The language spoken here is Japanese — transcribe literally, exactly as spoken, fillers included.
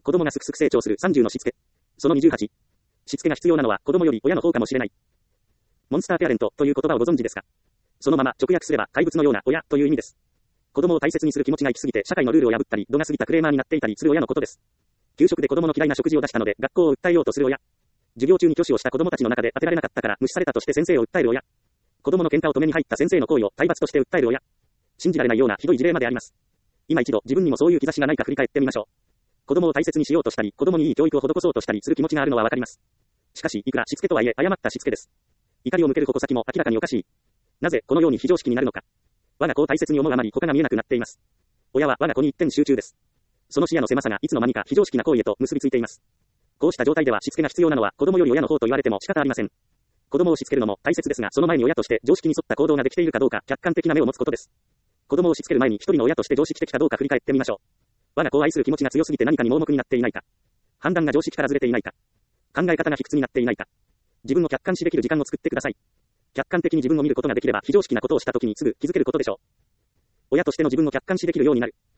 子供がすくすく成長するさんじゅうのしつけ。そのにじゅうはち。しつけが必要なのは子供より親の方かもしれない。モンスターペアレントという言葉をご存知ですか？そのまま直訳すれば怪物のような親という意味です。子供を大切にする気持ちが行き過ぎて社会のルールを破ったり、度が過ぎたクレーマーになっていたりする親のことです。給食で子供の嫌いな食事を出したので学校を訴えようとする親。授業中に挙手をした子供たちの中で当てられなかったから無視されたとして先生を訴える親。子供の喧嘩を止めに入った先生の行為を体罰として訴える親。信じられないようなひどい事例まであります。今一度自分にもそういう兆しがないか振り返ってみましょう。子供を大切にしようとしたり、子供にいい教育を施そうとしたりする気持ちがあるのはわかります。しかし、いくらしつけとはいえ誤ったしつけです。怒りを向ける矛先も明らかにおかしい。なぜこのように非常識になるのか。我が子を大切に思うあまり他が見えなくなっています。親は我が子に一点集中です。その視野の狭さがいつの間にか非常識な行為へと結びついています。こうした状態ではしつけが必要なのは子供より親の方と言われても仕方ありません。子供をしつけるのも大切ですが、その前に親として常識に沿った行動ができているかどうか客観的な目を持つことです。子供をしつける前に一人の親として常識的かどうか振り返ってみましょう。我が子を愛する気持ちが強すぎて何かに盲目になっていないか。判断が常識からずれていないか。考え方が卑屈になっていないか。自分を客観視できる時間を作ってください。客観的に自分を見ることができれば非常識なことをした時にすぐ気づけることでしょう。親としての自分を客観視できるようになる。